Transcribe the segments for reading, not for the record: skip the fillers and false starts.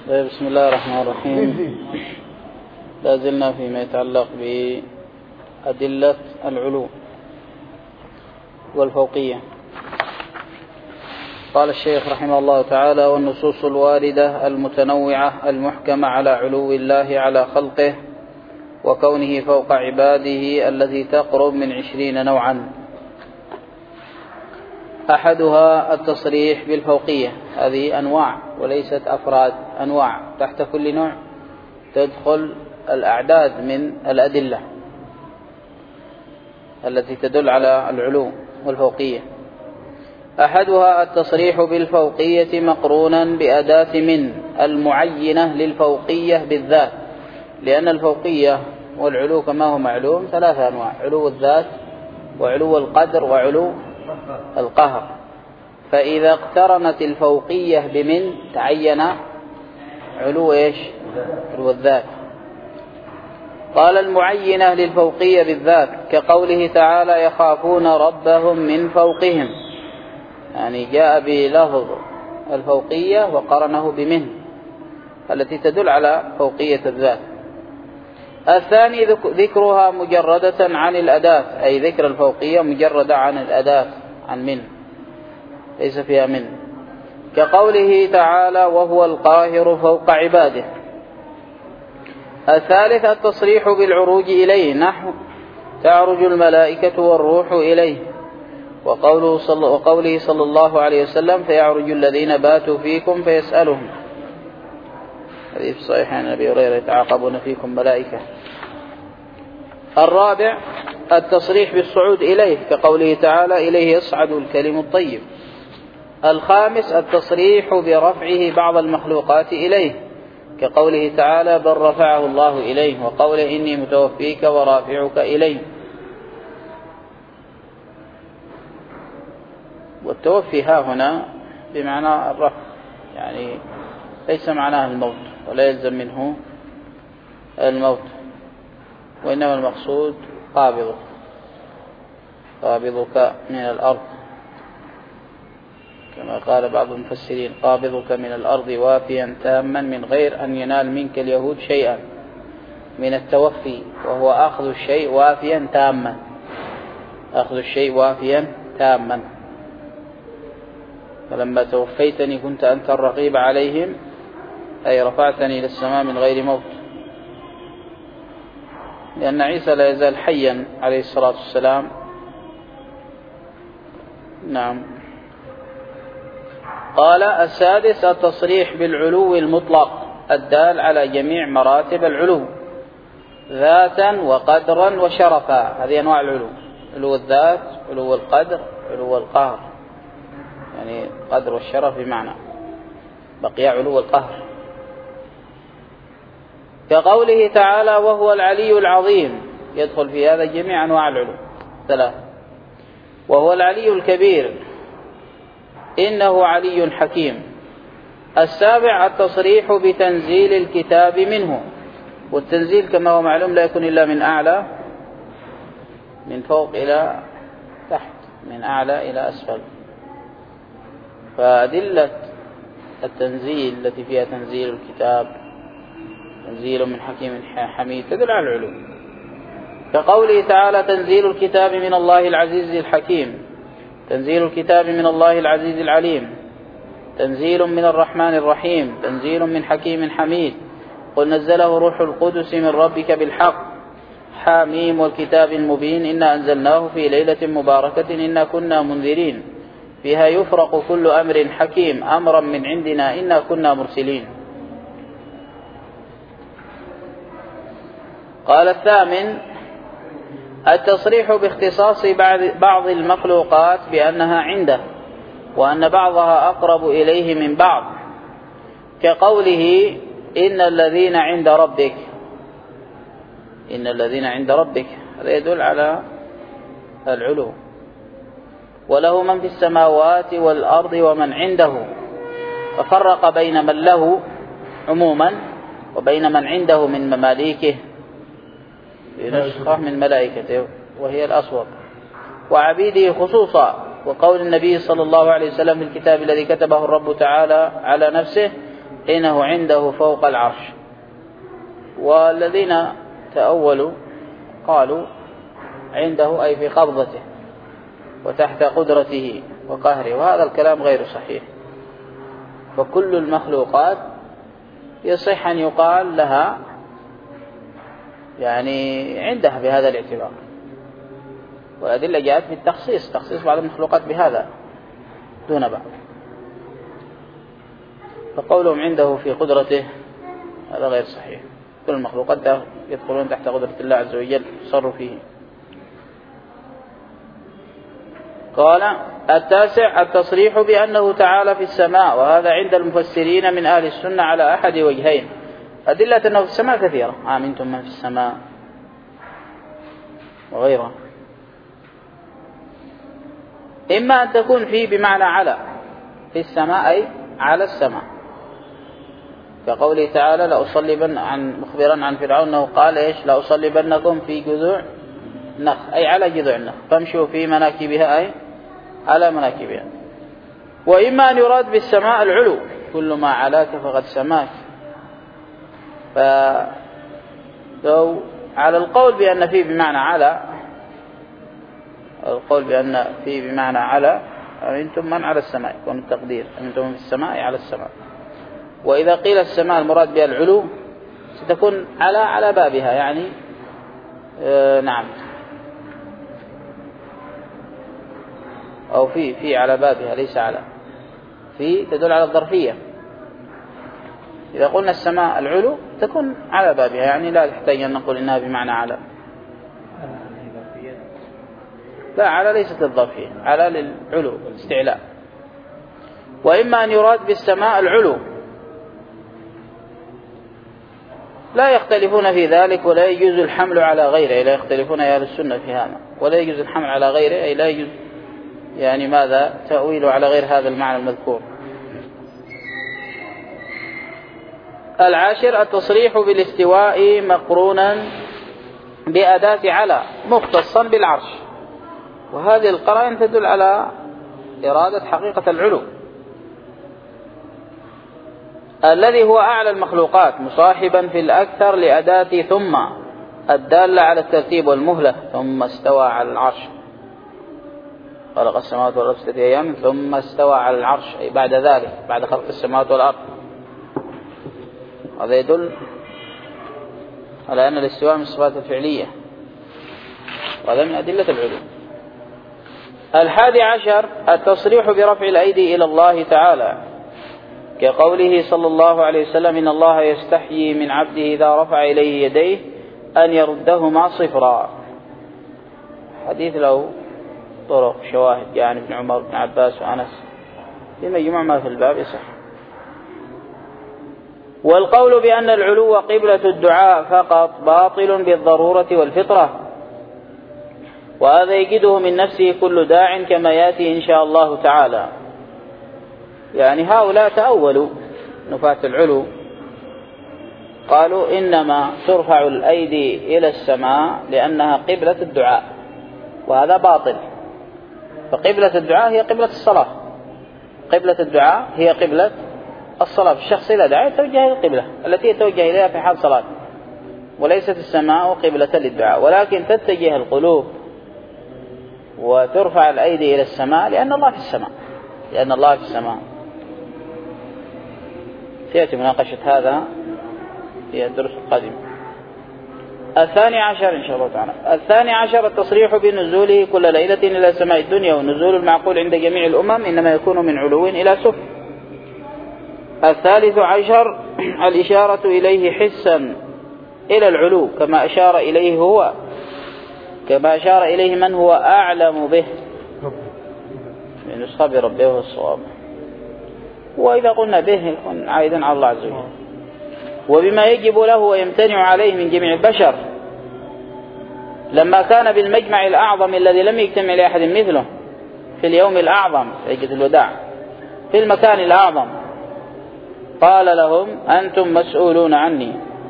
بسم الله الرحمن الرحيم. لا زلنا فيما يتعلق بأدلة العلو والفوقية. قال الشيخ رحمه الله تعالى: والنصوص الواردة المتنوعة المحكمة على علو الله على خلقه وكونه فوق عباده التي تقرب من 20 نوعا. أحدها التصريح بالفوقية، هذه أنواع وليست أفراد، أنواع تحت كل نوع تدخل الأعداد من الأدلة التي تدل على العلو والفوقية. أحدها التصريح بالفوقية مقرونا بأداة من المعينة للفوقية بالذات، لأن الفوقية والعلو كما هو معلوم 3 أنواع: علو الذات وعلو القدر وعلو القهر. فإذا اقترنت الفوقية بمن تعين علو علو الذات. قال: المعينة للفوقية بالذات كقوله تعالى: يخافون ربهم من فوقهم، يعني جاء بلفظ الفوقية وقرنه بمن التي تدل على فوقية الذات. الثاني ذكرها مجردة عن الأداة، أي ذكر الفوقية مجردة عن الأداة، عن من، ليس فيها من، كقوله تعالى: وهو القاهر فوق عباده. الثالث التصريح بالعروج إليه، نحو تعرج الملائكة والروح إليه، وقوله صلى الله عليه وسلم: فيعرج الذين باتوا فيكم فيسألهم. هذه في صحيحين أبي هريرة: يتعاقبون فيكم ملائكة. الرابع التصريح بالصعود إليه، كقوله تعالى: إليه يصعد الكلم الطيب. الخامس التصريح برفعه بعض المخلوقات إليه، كقوله تعالى: بل رفعه الله إليه، وقوله: إني متوفيك ورافعك إليه. والتوفي ها هنا بمعنى الرفع، يعني ليس معناه الموت ولا يلزم منه الموت، وإنما المقصود قابضك من الأرض، كما قال بعض المفسرين: قابضك من الأرض وافيا تاما من غير أن ينال منك اليهود شيئا من التوفي، وهو أخذ الشيء وافيا تاما، أخذ الشيء وافيا تاما. فلما توفيتني كنت أنت الرقيب عليهم، أي رفعتني إلى السماء من غير موت، لأن عيسى لا يزال حيا عليه الصلاة والسلام. نعم. قال: السادس التصريح بالعلو المطلق الدال على جميع مراتب العلو ذاتا وقدرا وشرفا. هذه أنواع العلو: علو الذات، علو القدر، علو القهر، يعني القدر والشرف بمعنى بقي علو القهر. كقوله تعالى: وهو العلي العظيم، يدخل في هذا جميع أنواع العلو 3. وهو العلي الكبير، إنه علي حكيم. السابع التصريح بتنزيل الكتاب منه، والتنزيل كما هو معلوم لا يكون إلا من أعلى، من فوق إلى تحت، من أعلى إلى أسفل. فأدلة التنزيل التي فيها تنزيل الكتاب، تنزيل من حكيم حميد، تدل على العلو، كقوله تعالى: تنزيل الكتاب من الله العزيز الحكيم، تنزيل الكتاب من الله العزيز العليم، تنزيل من الرحمن الرحيم، تنزيل من حكيم حميد، قل نزله روح القدس من ربك بالحق، حاميم والكتاب المبين، إنا أنزلناه في ليلة مباركة إنا كنا منذرين فيها يفرق كل أمر حكيم أمرا من عندنا إنا كنا مرسلين. قال: الثامن التصريح باختصاص بعض المخلوقات بأنها عنده، وأن بعضها أقرب إليه من بعض، كقوله: إن الذين عند ربك، إن الذين عند ربك، هذا يدل على العلو. وله من في السماوات والأرض ومن عنده، ففرق بين من له عموما وبين من عنده من مماليكه بنسخة من ملائكته وهي الأصوات، وعبيده خصوصا، وقول النبي صلى الله عليه وسلم في الكتاب الذي كتبه الرب تعالى على نفسه: إنه عنده فوق العرش. والذين تأولوا قالوا عنده أي في قبضته وتحت قدرته وقهره، وهذا الكلام غير صحيح. فكل المخلوقات يصح أن يقال لها يعني عندها بهذا الاعتبار، والأدلة جاءت بالتخصيص، تخصيص بعض المخلوقات بهذا دون بعض. فقولهم عنده في قدرته هذا غير صحيح. كل المخلوقات يدخلون تحت قدرة الله عز وجل يصروا فيه. قال: التاسع التصريح بأنه تعالى في السماء، وهذا عند المفسرين من أهل السنة على أحد وجهين. أدلة أنه في السماء كثيرة، آمنتم من في السماء وغيرها. إما أن تكون فيه بمعنى على، في السماء أي على السماء، كقوله تعالى: لأصلبن، مخبرا عن فرعون أنه قال إيش؟ لأصلبنكم في جذوع نخل، أي على جذوع النخل، فامشوا في مناكبها أي على مناكبها. وإما أن يراد بالسماء العلو، كل ما علاك فقد سماك. فلو على القول بأن فيه بمعنى على، القول بأن فيه بمعنى على، أنتم من على السماء، يكون التقدير أنتم في السماء على السماء. وإذا قيل السماء المراد بها العلو ستكون على بابها، يعني نعم، أو في على بابها، ليس على، في تدل على الظرفية. إذا قلنا السماء العلو تكون على بابها، يعني لا تحتاج أن نقول إنها بمعنى على. لا، على ليست الظرفية، على للعلو الاستعلاء. وإما أن يراد بالسماء العلو، لا يختلفون في ذلك، ولا يجوز الحمل على غيره، لا يختلفون أهل السنة في هذا، ولا يجوز الحمل على غيره، أي لا يجوز يعني ماذا تأويله على غير هذا المعنى المذكور. العاشر التصريح بالاستواء مقرونا بأداة على مختصا بالعرش، وهذه القرائن تدل على إرادة حقيقة العلو الذي هو أعلى المخلوقات، مصاحبا في الأكثر لأداة ثم الدالة على الترتيب والمهلة. ثم استوى على العرش، خلق السماوات والأرض في 6 أيام ثم استوى على العرش، أي بعد ذلك، بعد خلق السماوات والأرض. هذا يدل على أن الاستواء من الصفات الفعلية، وهذا من أدلة العلو. 11 التصريح برفع الأيدي إلى الله تعالى، كقوله صلى الله عليه وسلم: إن الله يستحيي من عبده إذا رفع إليه يديه أن يردهما صفرا. حديث له طرق شواهد، يعني ابن عمر بن عباس وأنس، لما يجمع ما في الباب يصح. والقول بأن العلو قبلة الدعاء فقط باطل بالضرورة والفطرة، وهذا يجده من نفسه كل داع كما يأتي إن شاء الله تعالى. يعني هؤلاء تأولوا نفاة العلو، قالوا إنما ترفع الأيدي إلى السماء لأنها قبلة الدعاء، وهذا باطل. فقبلة الدعاء هي قبلة الصلاة، قبلة الدعاء هي قبلة الصلاة. الشخص إذا دعا يتوجه إلى القبلة التي يتوجه إليها في حال صلاة، وليست السماء قبلة للدعاء، ولكن تتجه القلوب وترفع الأيدي إلى السماء لأن الله في السماء، لأن الله في السماء. سيأتي مناقشة هذا في الدروس القادمة. 12 إن شاء الله تعالى. 12 التصريح بنزوله كل ليلة إلى سماء الدنيا، والنزول المعقول عند جميع الأمم إنما يكون من علو إلى سفل. 13 الإشارة إليه حسا إلى العلو، كما أشار إليه من هو أعلم به من نسخة بربه والصواب. وإذا قلنا به يكون عائدا على الله عز وجل، وبما يجب له ويمتنع عليه من جميع البشر، لما كان بالمجمع الأعظم الذي لم يجتمع لأحد مثله، في اليوم الأعظم عيد الوداع، في المكان الأعظم، قال لهم: أنتم مسؤولون عني،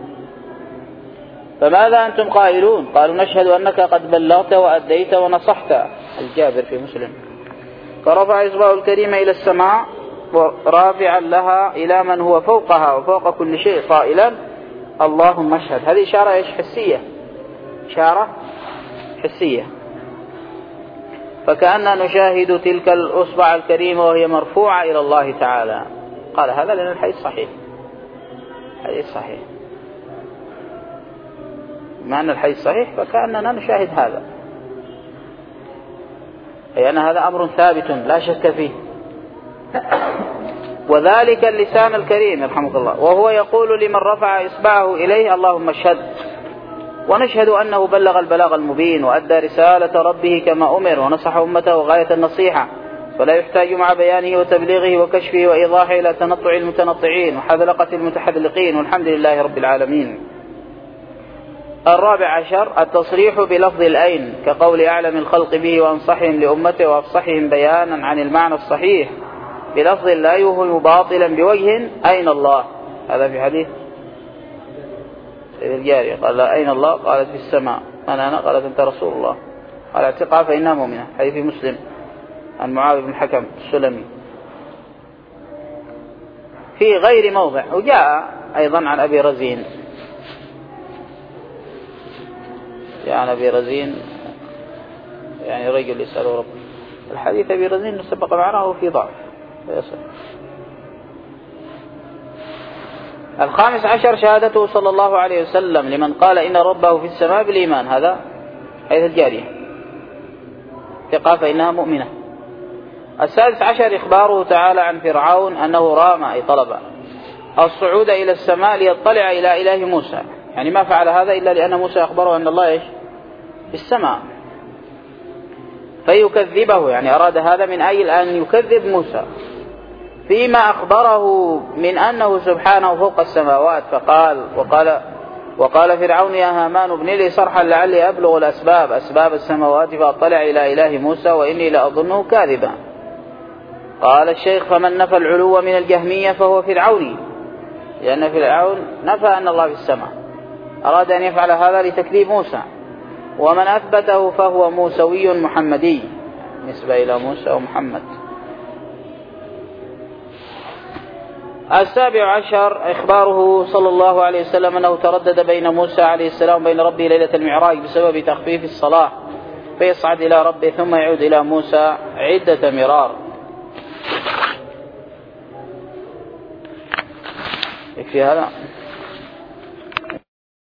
فماذا أنتم قائلون؟ قالوا: نشهد أنك قد بلغت وأديت ونصحت. الجابر في مسلم. فرفع إصبعه الكريم إلى السماء رافعا لها إلى من هو فوقها وفوق كل شيء قائلا اللهم اشهد. هذه إشارة إيش؟ حسية، إشارة حسية. فكأننا نشاهد تلك الأصبع الكريمة وهي مرفوعة إلى الله تعالى. قال هذا لأن الحديث صحيح، حديث صحيح، مع أن الحديث صحيح فكأننا نشاهد هذا، أي أن هذا أمر ثابت لا شك فيه. وذلك اللسان الكريم يرحمك الله، وهو يقول لمن رفع إصبعه إليه اللهم اشهد. ونشهد أنه بلغ البلاغ المبين وأدى رسالة ربه كما أمر ونصح أمته غاية النصيحة، فلا يحتاج مع بيانه وتبليغه وكشفه وإيضاحه إلى تنطع المتنطعين وحذلقة المتحذلقين، والحمد لله رب العالمين. 14 التصريح بلفظ الأين، كقول أعلم الخلق به وأنصحهم لأمته وأفصحهم بيانا عن المعنى الصحيح بلفظ لا يوهم باطلا بوجه أين الله. هذا في حديث الجارية، قال أين الله؟ قالت في السماء. أنا قالت أنت رسول الله. قال اعتقها فإنها مؤمنة. حديث مسلم عن معاذ بن الحكم السلمي في غير موضع. وجاء أيضا عن أبي رزين، عن أبي رزين يعني رجل يسأل رب. الحديث أبي رزين سبق معناه في ضعف يصح. 15 شهادته صلى الله عليه وسلم لمن قال إن ربه في السماء بالإيمان. هذا حديث الجارية، ثقة فإنها مؤمنة. 16 إخباره تعالى عن فرعون أنه رام أي طلب الصعود إلى السماء ليطلع إلى إله موسى، يعني ما فعل هذا إلا لأن موسى أخبره أن الله إيش؟ في السماء، فيكذبه، يعني أراد هذا من أجل أن يكذب موسى فيما أخبره من أنه سبحانه فوق السماوات. وقال فرعون يا هامان ابن لي صرحا لعلي أبلغ أسباب السماوات فأطلع إلى إله موسى وإني لأظنه كاذبا. قال الشيخ فمن نفى العلو من الجهمية فهو فرعوني، لأن فرعون نفى أن الله في السماء، أراد أن يفعل هذا لتكذيب موسى. ومن أثبته فهو موسوي محمدي، نسبة إلى موسى ومحمد. 17 إخباره صلى الله عليه وسلم أنه تردد بين موسى عليه السلام وبين ربه ليلة المعراج بسبب تخفيف الصلاة، فيصعد إلى ربه ثم يعود إلى موسى عدة مرار. يكفي هذا.